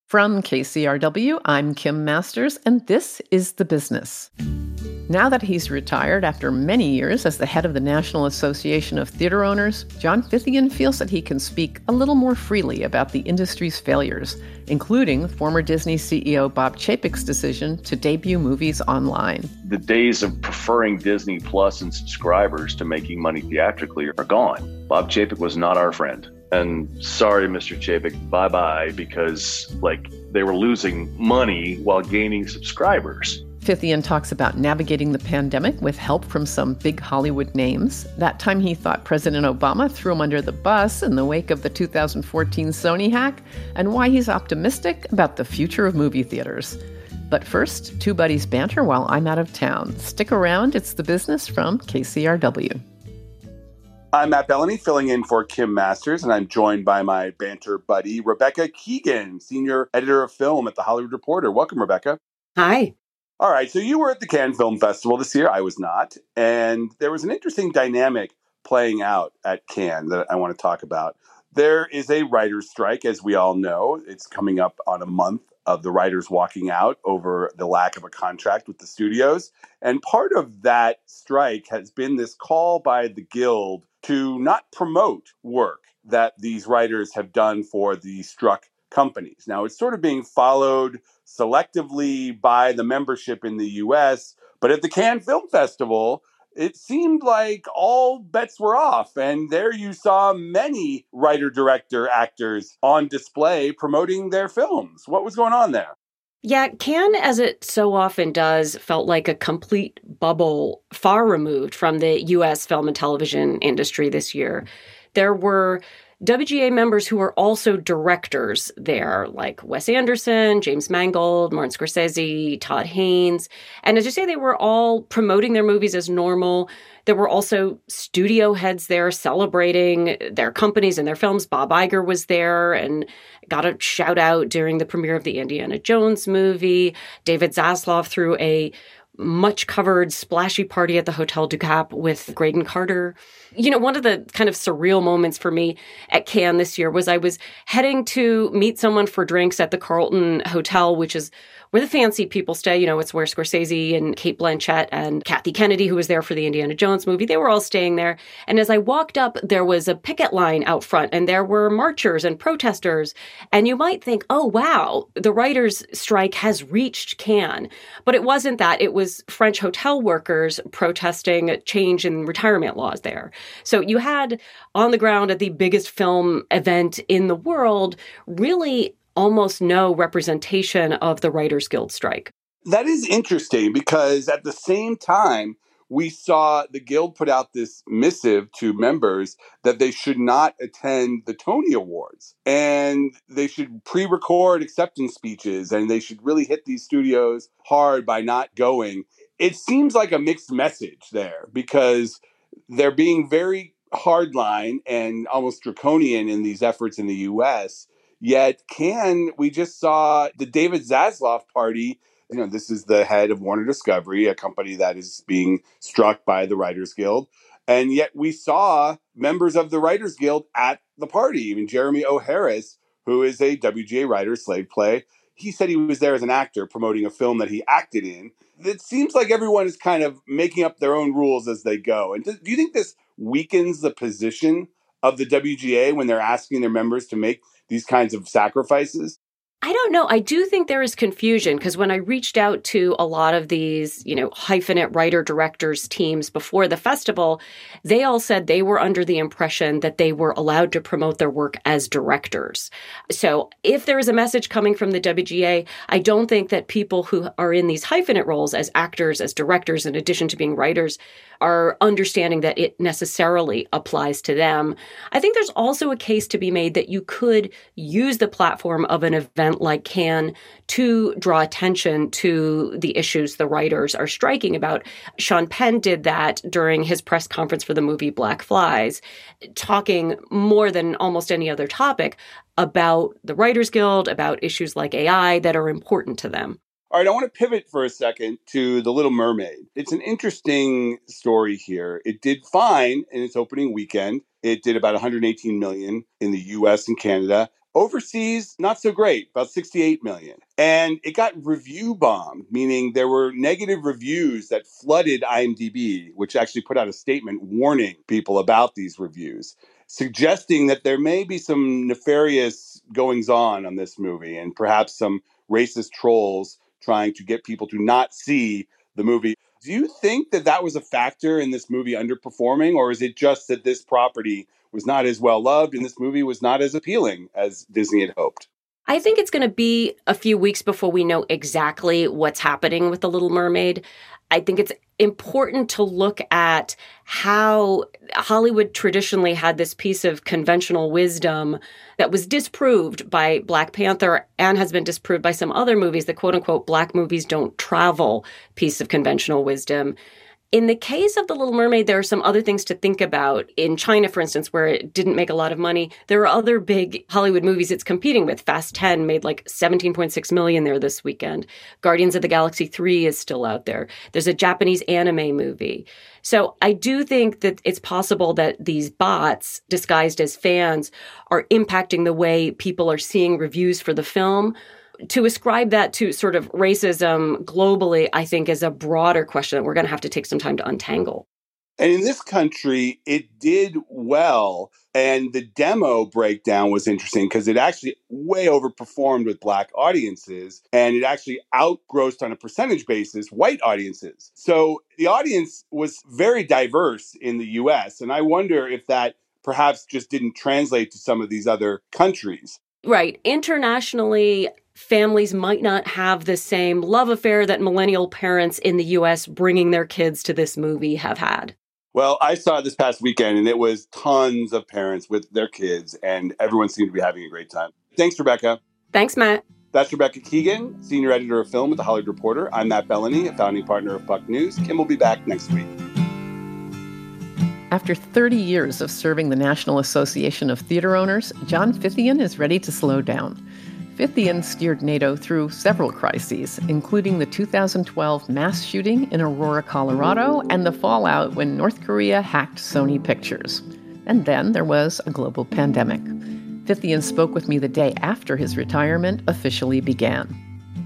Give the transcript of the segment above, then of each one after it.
From KCRW, I'm Kim Masters, and this is The Business. Now that he's retired after many years as the head of the National Association of Theater Owners, John Fithian feels that he can speak a little more freely about the industry's failures, including former Disney CEO Bob Chapek's decision to debut movies online. The days of preferring Disney Plus and subscribers to making money theatrically are gone. Bob Chapek was not our friend. And sorry, Mr. Chapek, bye-bye, because, they were losing money while gaining subscribers. Fithian talks about navigating the pandemic with help from some big Hollywood names, that time he thought President Obama threw him under the bus in the wake of the 2014 Sony hack, and why he's optimistic about the future of movie theaters. But first, two buddies banter while I'm out of town. Stick around, it's The Business from KCRW. I'm Matt Bellany, filling in for Kim Masters, and I'm joined by my banter buddy, Rebecca Keegan, senior editor of film at The Hollywood Reporter. Welcome, Rebecca. Hi. All right, so you were at the Cannes Film Festival this year. I was not. And there was an interesting dynamic playing out at Cannes that I want to talk about. There is a writer's strike, as we all know. It's coming up on a month of the writers walking out over the lack of a contract with the studios. And part of that strike has been this call by the Guild to not promote work that these writers have done for the struck companies. Now, it's sort of being followed selectively by the membership in the US, but at the Cannes Film Festival, it seemed like all bets were off. And there you saw many writer-director actors on display promoting their films. What was going on there? Yeah, Cannes, as it so often does, felt like a complete bubble far removed from the U.S. film and television industry this year. There were WGA members who were also directors there, like Wes Anderson, James Mangold, Martin Scorsese, Todd Haynes. And as you say, they were all promoting their movies as normal. There were also studio heads there celebrating their companies and their films. Bob Iger was there and got a shout out during the premiere of the Indiana Jones movie. David Zaslav threw a much covered splashy party at the Hotel du Cap with Graydon Carter. You know, one of the kind of surreal moments for me at Cannes this year was I was heading to meet someone for drinks at the Carlton Hotel, which is where the fancy people stay. You know, it's where Scorsese and Cate Blanchett and Kathy Kennedy, who was there for the Indiana Jones movie, they were all staying there. And as I walked up, there was a picket line out front and there were marchers and protesters. And you might think, oh, wow, the writers' strike has reached Cannes. But it wasn't that. It was French hotel workers protesting a change in retirement laws there. So you had on the ground at the biggest film event in the world, really almost no representation of the Writers Guild strike. That is interesting because at the same time, we saw the Guild put out this missive to members that they should not attend the Tony Awards and they should pre-record acceptance speeches and they should really hit these studios hard by not going. It seems like a mixed message there because they're being very hardline and almost draconian in these efforts in the U.S., yet Cannes, we just saw the David Zaslav party. You know, this is the head of Warner Discovery, a company that is being struck by the Writers Guild. And yet we saw members of the Writers Guild at the party. I mean, Jeremy O. Harris, who is a WGA writer, Slave Play, he said he was there as an actor promoting a film that he acted in. It seems like everyone is kind of making up their own rules as they go. And do you think this weakens the position of the WGA when they're asking their members to make these kinds of sacrifices? I don't know. I do think there is confusion because when I reached out to a lot of these, hyphenate writer-directors teams before the festival, they all said they were under the impression that they were allowed to promote their work as directors. So if there is a message coming from the WGA, I don't think that people who are in these hyphenate roles as actors, as directors, in addition to being writers, are understanding that it necessarily applies to them. I think there's also a case to be made that you could use the platform of an event like Cannes to draw attention to the issues the writers are striking about. Sean Penn did that during his press conference for the movie Black Flies, talking more than almost any other topic about the Writers Guild, about issues like AI that are important to them. All right, I want to pivot for a second to The Little Mermaid. It's an interesting story here. It did fine in its opening weekend. It did about $118 million in the U.S. and Canada. Overseas, not so great, about 68 million. And it got review bombed, meaning there were negative reviews that flooded IMDb, which actually put out a statement warning people about these reviews, suggesting that there may be some nefarious goings on this movie and perhaps some racist trolls trying to get people to not see the movie. Do you think that that was a factor in this movie underperforming, or is it just that this property was not as well loved and this movie was not as appealing as Disney had hoped? I think it's going to be a few weeks before we know exactly what's happening with The Little Mermaid. I think it's important to look at how Hollywood traditionally had this piece of conventional wisdom that was disproved by Black Panther and has been disproved by some other movies, the quote-unquote black movies don't travel piece of conventional wisdom. In the case of The Little Mermaid, there are some other things to think about. In China, for instance, where it didn't make a lot of money, there are other big Hollywood movies it's competing with. Fast 10 made like $17.6 million there this weekend. Guardians of the Galaxy 3 is still out there. There's a Japanese anime movie. So I do think that it's possible that these bots, disguised as fans, are impacting the way people are seeing reviews for the film. To ascribe that to sort of racism globally, I think, is a broader question that we're going to have to take some time to untangle. And in this country, it did well. And the demo breakdown was interesting because it actually way overperformed with Black audiences. And it actually outgrossed on a percentage basis white audiences. So the audience was very diverse in the US. And I wonder if that perhaps just didn't translate to some of these other countries. Right. Internationally, families might not have the same love affair that millennial parents in the U.S. bringing their kids to this movie have had. Well, I saw it this past weekend, and it was tons of parents with their kids, and everyone seemed to be having a great time. Thanks, Rebecca. Thanks, Matt. That's Rebecca Keegan, Senior Editor of Film with The Hollywood Reporter. I'm Matt Bellany, a founding partner of Puck News. Kim will be back next week. After 30 years of serving the National Association of Theater Owners, John Fithian is ready to slow down. Fithian steered NATO through several crises, including the 2012 mass shooting in Aurora, Colorado, and the fallout when North Korea hacked Sony Pictures. And then there was a global pandemic. Fithian spoke with me the day after his retirement officially began.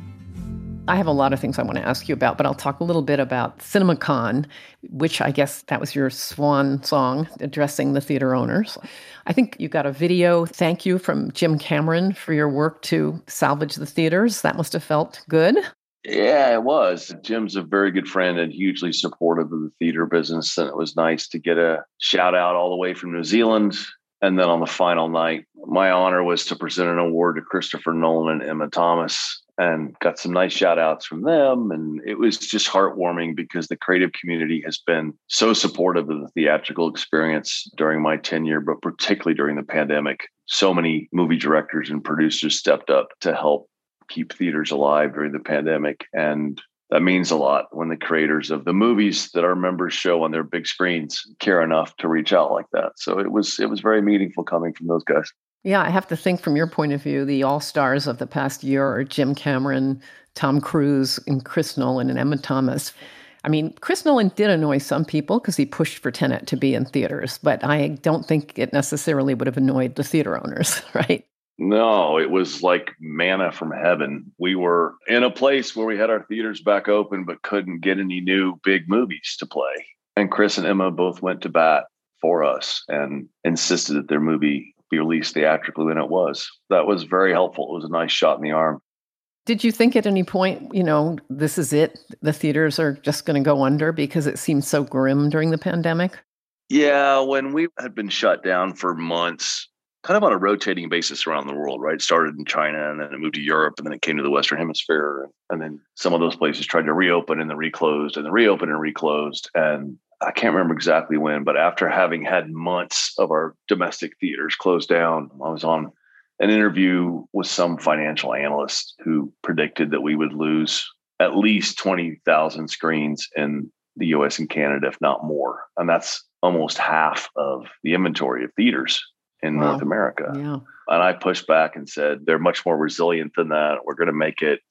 I have a lot of things I want to ask you about, but I'll talk a little bit about CinemaCon, which I guess that was your swan song addressing the theater owners. I think you got a video thank you from Jim Cameron for your work to salvage the theaters. That must have felt good. Yeah, it was. Jim's a very good friend and hugely supportive of the theater business. And it was nice to get a shout out all the way from New Zealand. And then on the final night, my honor was to present an award to Christopher Nolan and Emma Thomas, and got some nice shout outs from them. And it was just heartwarming because the creative community has been so supportive of the theatrical experience during my tenure, but particularly during the pandemic. So many movie directors and producers stepped up to help keep theaters alive during the pandemic. And that means a lot when the creators of the movies that our members show on their big screens care enough to reach out like that. So it was very meaningful coming from those guys. Yeah, I have to think from your point of view, the all-stars of the past year are Jim Cameron, Tom Cruise, and Chris Nolan and Emma Thomas. I mean, Chris Nolan did annoy some people because he pushed for Tenet to be in theaters, but I don't think it necessarily would have annoyed the theater owners, right? No, it was like manna from heaven. We were in a place where we had our theaters back open, but couldn't get any new big movies to play. And Chris and Emma both went to bat for us and insisted that their movie be released theatrically when it was. That was very helpful. It was a nice shot in the arm. Did you think at any point, this is it? The theaters are just going to go under because it seemed so grim during the pandemic? Yeah, when we had been shut down for months, kind of on a rotating basis around the world, right? It started in China and then it moved to Europe and then it came to the Western Hemisphere. And then some of those places tried to reopen and then reclosed and then reopened and reclosed. And I can't remember exactly when, but after having had months of our domestic theaters closed down, I was on an interview with some financial analyst who predicted that we would lose at least 20,000 screens in the US and Canada, if not more. And that's almost half of the inventory of theaters in North America. Yeah. And I pushed back and said, they're much more resilient than that. We're going to make it.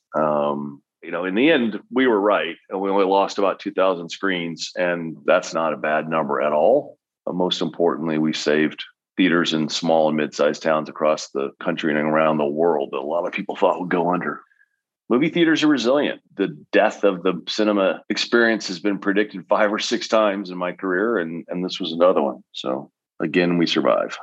In the end, we were right. And we only lost about 2,000 screens. And that's not a bad number at all. Most importantly, we saved theaters in small and mid-sized towns across the country and around the world that a lot of people thought would go under. Movie theaters are resilient. The death of the cinema experience has been predicted 5 or 6 times in my career, and this was another one. So again, we survive.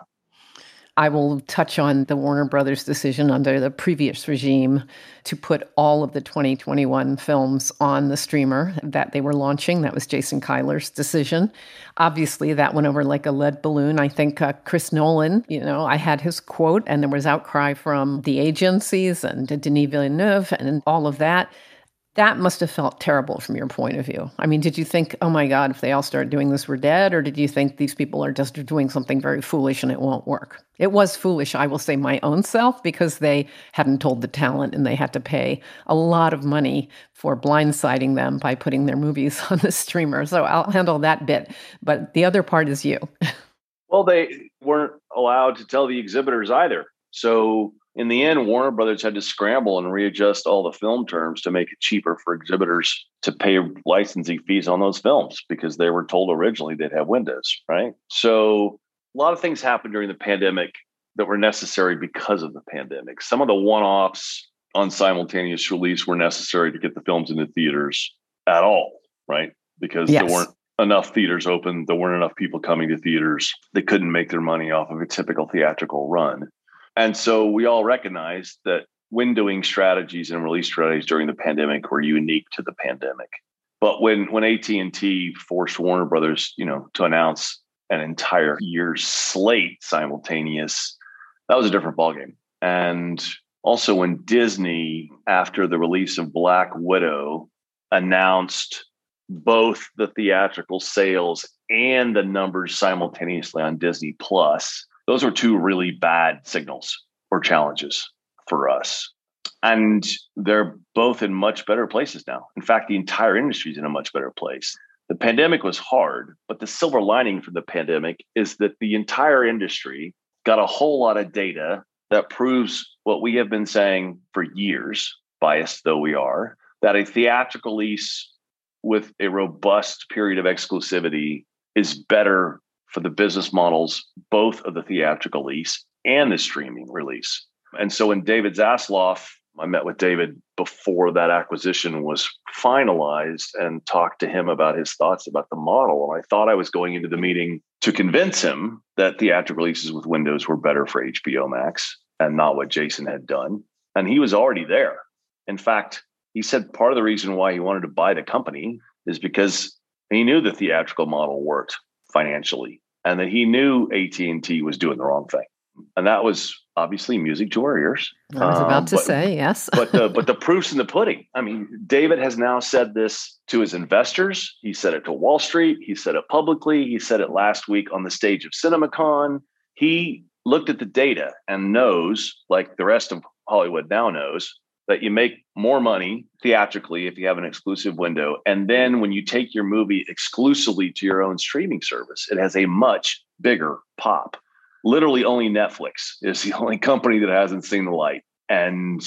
I will touch on the Warner Brothers decision under the previous regime to put all of the 2021 films on the streamer that they were launching. That was Jason Kilar's decision. Obviously, that went over like a lead balloon. I think Chris Nolan, I had his quote, and there was outcry from the agencies and Denis Villeneuve and all of that. That must have felt terrible from your point of view. I mean, did you think, oh my God, if they all start doing this, we're dead? Or did you think these people are just doing something very foolish and it won't work? It was foolish, I will say my own self, because they hadn't told the talent and they had to pay a lot of money for blindsiding them by putting their movies on the streamer. So I'll handle that bit. But the other part is you. Well, they weren't allowed to tell the exhibitors either. So in the end, Warner Brothers had to scramble and readjust all the film terms to make it cheaper for exhibitors to pay licensing fees on those films because they were told originally they'd have windows, right? So a lot of things happened during the pandemic that were necessary because of the pandemic. Some of the one-offs on simultaneous release were necessary to get the films into theaters at all, right? Because there weren't enough theaters open. There weren't enough people coming to theaters. They couldn't make their money off of a typical theatrical run. And so we all recognized that windowing strategies and release strategies during the pandemic were unique to the pandemic. But when AT&T forced Warner Brothers, to announce an entire year's slate simultaneous, that was a different ballgame. And also when Disney, after the release of Black Widow, announced both the theatrical sales and the numbers simultaneously on Disney Plus, those were 2 really bad signals or challenges for us. And they're both in much better places now. In fact, the entire industry is in a much better place. The pandemic was hard, but the silver lining from the pandemic is that the entire industry got a whole lot of data that proves what we have been saying for years, biased though we are, that a theatrical lease with a robust period of exclusivity is better for the business models, both of the theatrical lease and the streaming release. And so when David Zaslav, I met with David before that acquisition was finalized and talked to him about his thoughts about the model. And I thought I was going into the meeting to convince him that theatrical releases with windows were better for HBO Max and not what Jason had done. And he was already there. In fact, he said part of the reason why he wanted to buy the company is because he knew the theatrical model worked financially and that he knew AT&T was doing the wrong thing. And that was obviously music to our ears. I was about to say, yes. but the proof's in the pudding. I mean, David has now said this to his investors. He said it to Wall Street. He said it publicly. He said it last week on the stage of CinemaCon. He looked at the data and knows, like the rest of Hollywood now knows, that you make more money theatrically if you have an exclusive window. And then when you take your movie exclusively to your own streaming service, it has a much bigger pop. Literally only Netflix is the only company that hasn't seen the light. And,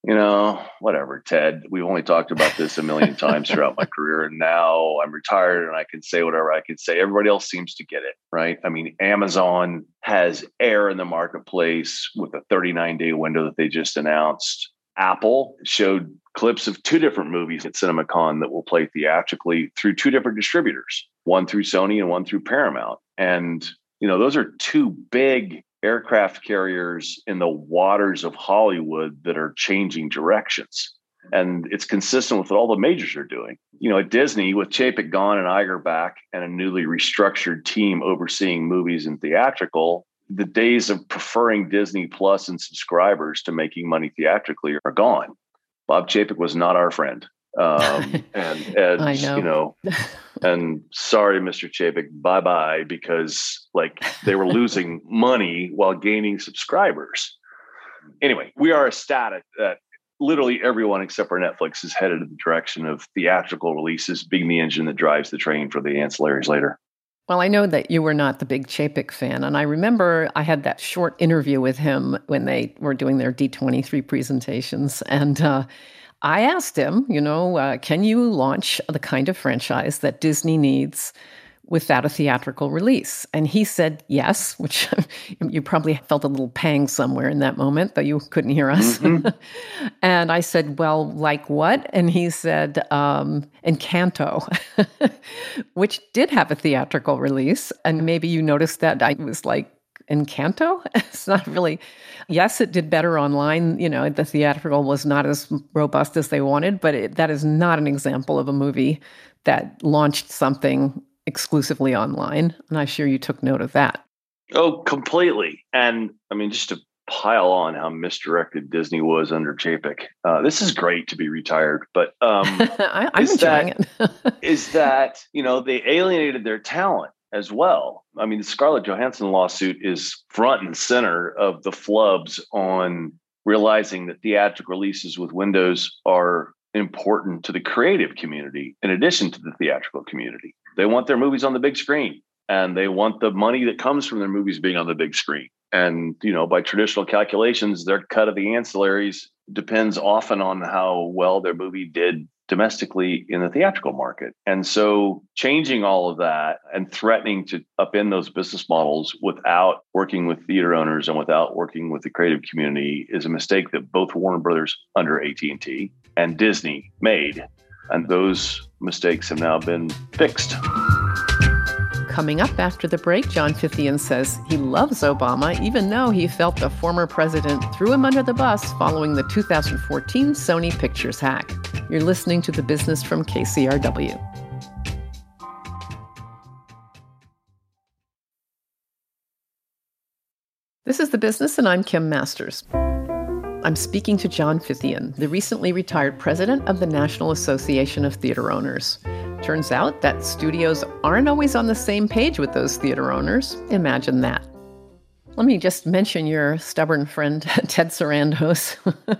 whatever, Ted, we've only talked about this a million times throughout my career. And now I'm retired and I can say whatever I can say. Everybody else seems to get it, right? I mean, Amazon has air in the marketplace with a 39-day window that they just announced. Apple showed clips of 2 different movies at CinemaCon that will play theatrically through 2 different distributors, one through Sony and one through Paramount. And those are 2 big aircraft carriers in the waters of Hollywood that are changing directions. And it's consistent with what all the majors are doing. At Disney, with Chapek gone and Iger back and a newly restructured team overseeing movies and theatrical, the days of preferring Disney Plus and subscribers to making money theatrically are gone. Bob Chapek was not our friend. And I know. And sorry, Mr. Chapek, bye-bye, because they were losing money while gaining subscribers. Anyway, we are ecstatic that literally everyone except for Netflix is headed in the direction of theatrical releases being the engine that drives the train for the ancillaries later. Well, I know that you were not the big Chapek fan, and I remember I had that short interview with him when they were doing their D23 presentations, and I asked him, can you launch the kind of franchise that Disney needs without a theatrical release? And he said yes, which you probably felt a little pang somewhere in that moment, though you couldn't hear us. Mm-hmm. And I said, well, like what? And he said, Encanto, which did have a theatrical release. And maybe you noticed that I was like, Encanto? It's not really. Yes, it did better online. The theatrical was not as robust as they wanted, but that is not an example of a movie that launched something exclusively online. And I'm sure you took note of that. Oh, completely. And I mean, just to pile on how misdirected Disney was under Chapek. This is great to be retired, but I'm enjoying it. is that, they alienated their talent as well. I mean, the Scarlett Johansson lawsuit is front and center of the flubs on realizing that theatrical releases with windows are important to the creative community in addition to the theatrical community. They want their movies on the big screen, and they want the money that comes from their movies being on the big screen. And, by traditional calculations, their cut of the ancillaries depends often on how well their movie did domestically in the theatrical market. And so changing all of that and threatening to upend those business models without working with theater owners and without working with the creative community is a mistake that both Warner Brothers under AT&T and Disney made. And those mistakes have now been fixed. Coming up after the break, John Fithian says he loves Obama, even though he felt the former president threw him under the bus following the 2014 Sony Pictures hack. You're listening to The Business from KCRW. This is The Business, and I'm Kim Masters. I'm speaking to John Fithian, the recently retired president of the National Association of Theater Owners. Turns out that studios aren't always on the same page with those theater owners. Imagine that. Let me just mention your stubborn friend, Ted Sarandos.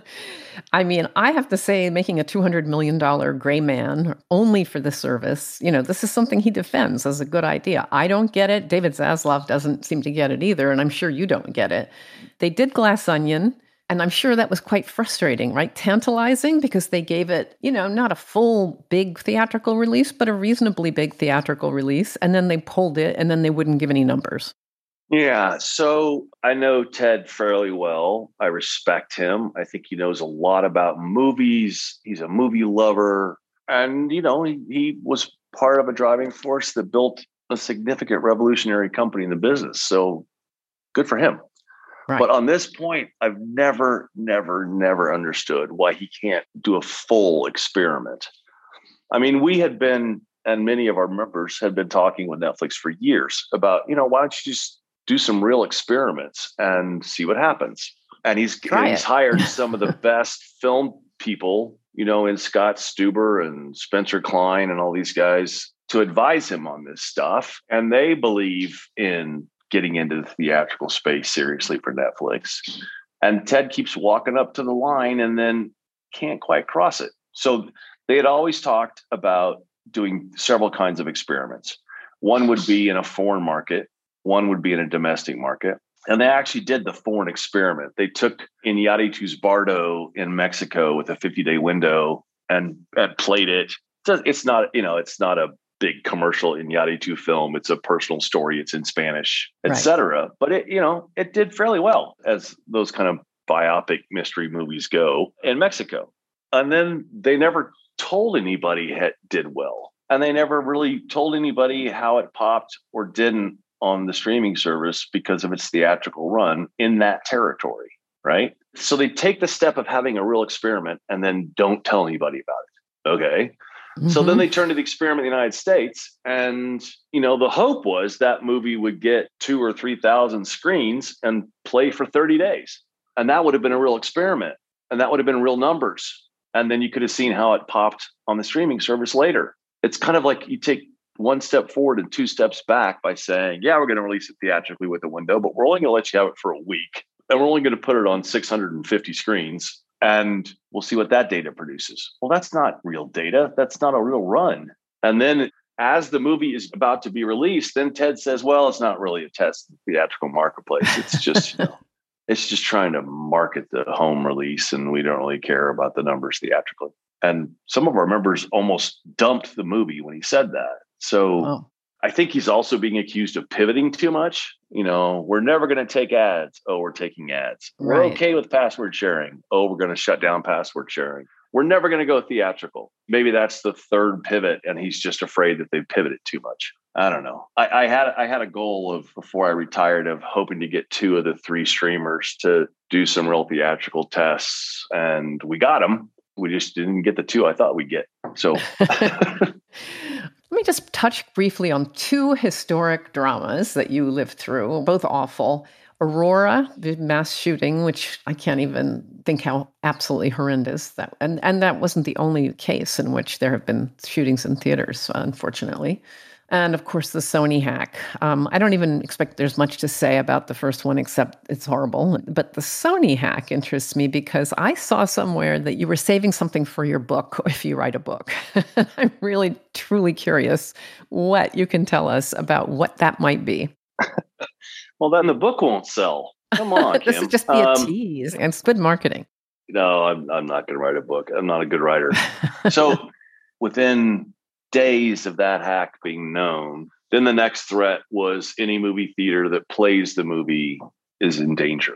I mean, I have to say, making a $200 million gray man only for the service, this is something he defends as a good idea. I don't get it. David Zaslav doesn't seem to get it either, and I'm sure you don't get it. They did Glass Onion. And I'm sure that was quite frustrating, right? Tantalizing, because they gave it, not a full big theatrical release, but a reasonably big theatrical release. And then they pulled it, and then they wouldn't give any numbers. Yeah. So I know Ted fairly well. I respect him. I think he knows a lot about movies. He's a movie lover. And, he was part of a driving force that built a significant revolutionary company in the business. So good for him. Right. But on this point, I've never understood why he can't do a full experiment. I mean, we had been, and many of our members had been talking with Netflix for years about, why don't you just do some real experiments and see what happens? And he's hired some of the best film people, in Scott Stuber and Spencer Klein and all these guys to advise him on this stuff. And they believe in getting into the theatrical space seriously for Netflix. And Ted keeps walking up to the line and then can't quite cross it. So they had always talked about doing several kinds of experiments. One would be in a foreign market. One would be in a domestic market. And they actually did the foreign experiment. They took Iñárritu's Bardo in Mexico with a 50-day window and played it. It's not a big commercial Iñárritu film. It's a personal story. It's in Spanish, etc. But it did fairly well, as those kind of biopic mystery movies go, in Mexico. And then they never told anybody it did well. And they never really told anybody how it popped or didn't on the streaming service because of its theatrical run in that territory, right? So they take the step of having a real experiment and then don't tell anybody about it. Okay. So then they turn to the experiment in the United States. And, the hope was that movie would get 2,000 or 3,000 screens and play for 30 days. And that would have been a real experiment. And that would have been real numbers. And then you could have seen how it popped on the streaming service later. It's kind of like you take one step forward and two steps back by saying, yeah, we're going to release it theatrically with a window, but we're only going to let you have it for a week. And we're only going to put it on 650 screens. And we'll see what that data produces. Well, that's not real data. That's not a real run. And then as the movie is about to be released, then Ted says, well, it's not really a test in the theatrical marketplace. It's just, it's just trying to market the home release. And we don't really care about the numbers theatrically. And some of our members almost dumped the movie when he said that. So I think he's also being accused of pivoting too much. We're never going to take ads. Oh, we're taking ads. Right. We're okay with password sharing. Oh, we're going to shut down password sharing. We're never going to go theatrical. Maybe that's the third pivot, and he's just afraid that they've pivoted too much. I don't know. I had a goal of, before I retired, of hoping to get 2 of the 3 streamers to do some real theatrical tests, and we got them. We just didn't get the 2 I thought we'd get. So let me just touch briefly on 2 historic dramas that you lived through, both awful. Aurora, the mass shooting, which I can't even think how absolutely horrendous that, and that wasn't the only case in which there have been shootings in theaters, unfortunately. And of course, the Sony hack. I don't even expect there's much to say about the first one, except it's horrible. But the Sony hack interests me because I saw somewhere that you were saving something for your book, if you write a book. I'm really, truly curious what you can tell us about what that might be. Well, then the book won't sell. Come on, This Kim. is just be a tease, and it's good marketing. No, I'm not going to write a book. I'm not a good writer. So within days of that hack being known, then the next threat was any movie theater that plays the movie is in danger.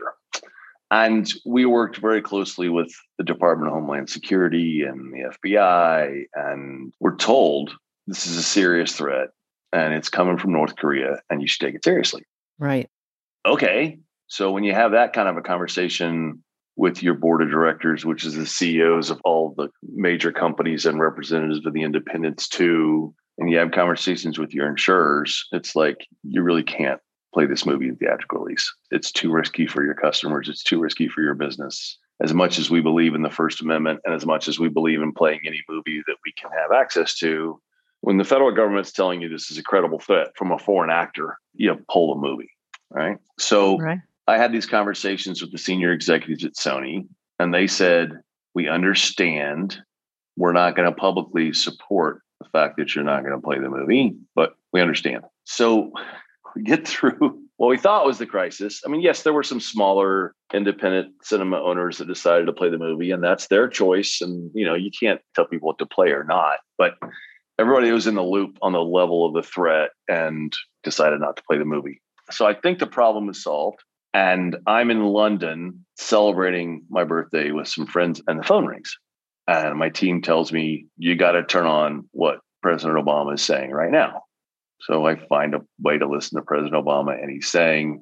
And we worked very closely with the Department of Homeland Security and the FBI, and we're told this is a serious threat and it's coming from North Korea and you should take it seriously. Right. Okay. So when you have that kind of a conversation with your board of directors, which is the CEOs of all the major companies and representatives of the independents too, and you have conversations with your insurers, it's like, you really can't play this movie in theatrical release. It's too risky for your customers. It's too risky for your business. As much as we believe in the First Amendment and as much as we believe in playing any movie that we can have access to, when the federal government's telling you this is a credible threat from a foreign actor, you pull the movie, right? So I had these conversations with the senior executives at Sony, and they said, we understand we're not going to publicly support the fact that you're not going to play the movie, but we understand. So we get through what we thought was the crisis. I mean, yes, there were some smaller independent cinema owners that decided to play the movie, and that's their choice. And, you can't tell people what to play or not, but everybody was in the loop on the level of the threat and decided not to play the movie. So I think the problem is solved. And I'm in London celebrating my birthday with some friends, and the phone rings. And my team tells me, you got to turn on what President Obama is saying right now. So I find a way to listen to President Obama, and he's saying,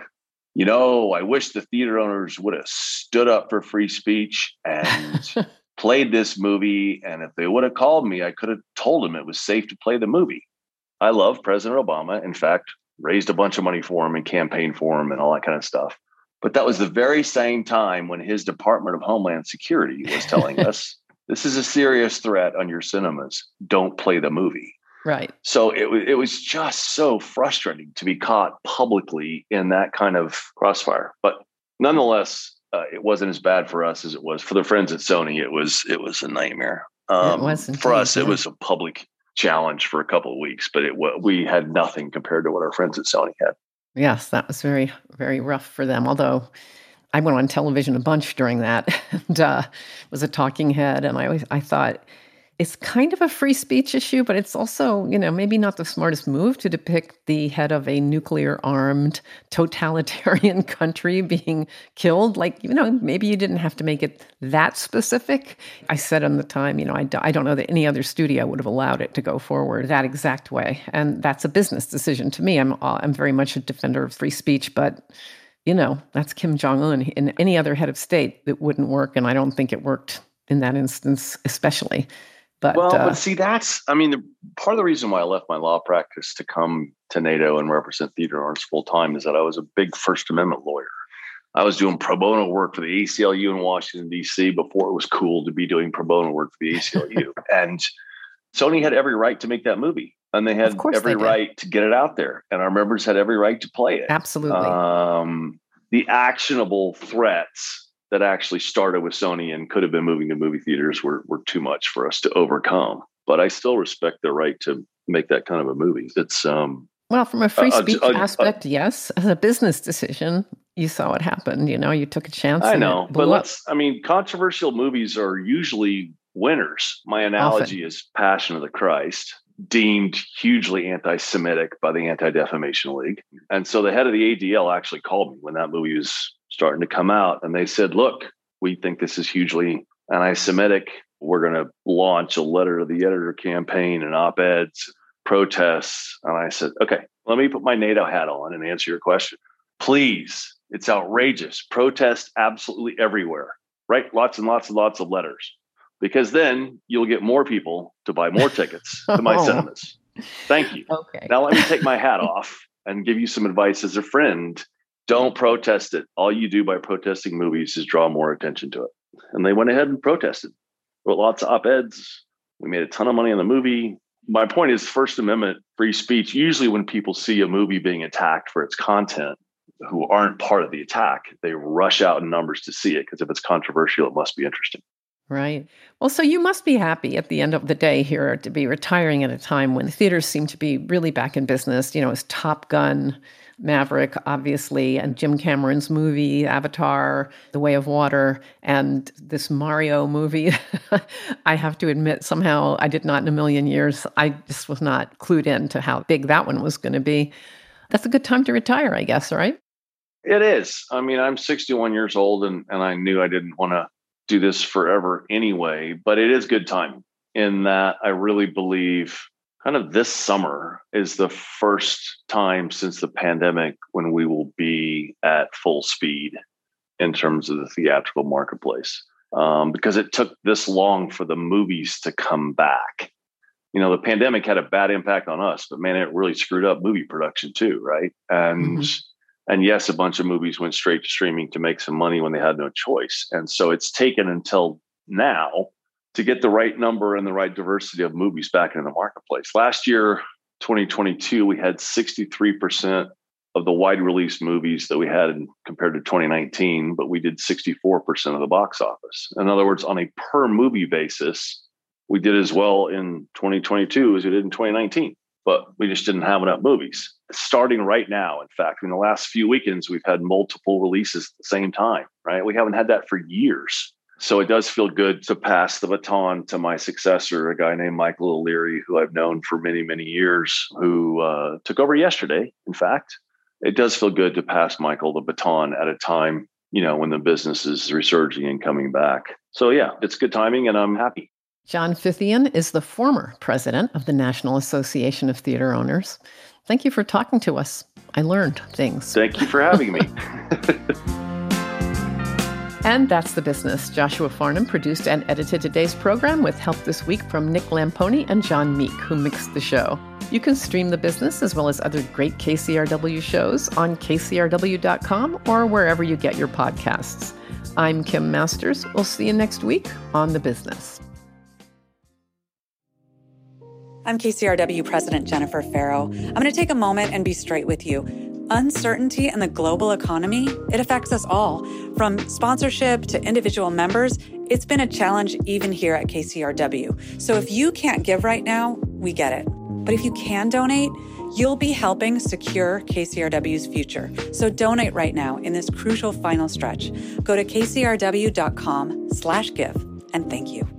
I wish the theater owners would have stood up for free speech and played this movie. And if they would have called me, I could have told them it was safe to play the movie. I love President Obama. In fact, raised a bunch of money for him and campaigned for him and all that kind of stuff. But that was the very same time when his Department of Homeland Security was telling us, this is a serious threat on your cinemas. Don't play the movie. Right. So it was just so frustrating to be caught publicly in that kind of crossfire. But nonetheless, it wasn't as bad for us as it was for the friends at Sony. It was a nightmare. It was indeed, for us. It was a public challenge for a couple of weeks, but we had nothing compared to what our friends at Sony had. Yes, that was very, very rough for them. Although I went on television a bunch during that and was a talking head, and I thought it's kind of a free speech issue, but it's also, maybe not the smartest move to depict the head of a nuclear-armed totalitarian country being killed. Like, maybe you didn't have to make it that specific. I said on the time, I don't know that any other studio would have allowed it to go forward that exact way. And that's a business decision to me. I'm very much a defender of free speech, but, that's Kim Jong-un. And any other head of state, it wouldn't work. And I don't think it worked in that instance, especially. But see, part of the reason why I left my law practice to come to NATO and represent theater owners full time is that I was a big First Amendment lawyer. I was doing pro bono work for the ACLU in Washington, D.C. before it was cool to be doing pro bono work for the ACLU. And Sony had every right to make that movie. And they had every right to get it out there. And our members had every right to play it. Absolutely. The actionable threats that actually started with Sony and could have been moving to movie theaters were too much for us to overcome. But I still respect their right to make that kind of a movie. It's well, from a free speech aspect, yes. As a business decision, you saw what happened. You took a chance. I know, but controversial movies are usually winners. My analogy is Passion of the Christ. deemed hugely anti-Semitic by the Anti-Defamation League. And so the head of the ADL actually called me when that movie was starting to come out. And they said, look, we think this is hugely anti-Semitic. We're going to launch a letter to the editor campaign and op-eds, protests. And I said, okay, let me put my NATO hat on and answer your question. Please, it's outrageous. Protest absolutely everywhere. Write lots and lots and lots of letters, because then you'll get more people to buy more tickets to my cinemas. Thank you. Okay. Now let me take my hat off and give you some advice as a friend. Don't protest it. All you do by protesting movies is draw more attention to it. And they went ahead and protested. Wrote lots of op-eds. We made a ton of money on the movie. My point is, First Amendment free speech, usually when people see a movie being attacked for its content, who aren't part of the attack, they rush out in numbers to see it, because if it's controversial, it must be interesting. Right. Well, so you must be happy at the end of the day here to be retiring at a time when the theaters seem to be really back in business. It's Top Gun, Maverick, obviously, and Jim Cameron's movie, Avatar, The Way of Water, and this Mario movie. I have to admit, somehow I did not in a million years. I just was not clued in to how big that one was going to be. That's a good time to retire, I guess, right? It is. I mean, I'm 61 years old, and I knew I didn't want to do this forever anyway, but it is good time in that I really believe kind of this summer is the first time since the pandemic when we will be at full speed in terms of the theatrical marketplace, because it took this long for the movies to come back. The pandemic had a bad impact on us, but man, it really screwed up movie production too, right? And yes, a bunch of movies went straight to streaming to make some money when they had no choice. And so it's taken until now to get the right number and the right diversity of movies back into the marketplace. Last year, 2022, we had 63% of the wide release movies that we had compared to 2019, but we did 64% of the box office. In other words, on a per movie basis, we did as well in 2022 as we did in 2019, but we just didn't have enough movies. Starting right now, in fact, in the last few weekends, we've had multiple releases at the same time, right? We haven't had that for years. So it does feel good to pass the baton to my successor, a guy named Michael O'Leary, who I've known for many, many years, who took over yesterday, in fact. It does feel good to pass Michael the baton at a time, when the business is resurging and coming back. So yeah, it's good timing and I'm happy. John Fithian is the former president of the National Association of Theater Owners. Thank you for talking to us. I learned things. Thank you for having me. And that's The Business. Joshua Farnham produced and edited today's program with help this week from Nick Lamponi and John Meek, who mixed the show. You can stream The Business as well as other great KCRW shows on kcrw.com or wherever you get your podcasts. I'm Kim Masters. We'll see you next week on The Business. I'm KCRW President Jennifer Farrow. I'm going to take a moment and be straight with you. Uncertainty in the global economy, it affects us all. From sponsorship to individual members, it's been a challenge even here at KCRW. So if you can't give right now, we get it. But if you can donate, you'll be helping secure KCRW's future. So donate right now in this crucial final stretch. Go to kcrw.com/give, and thank you.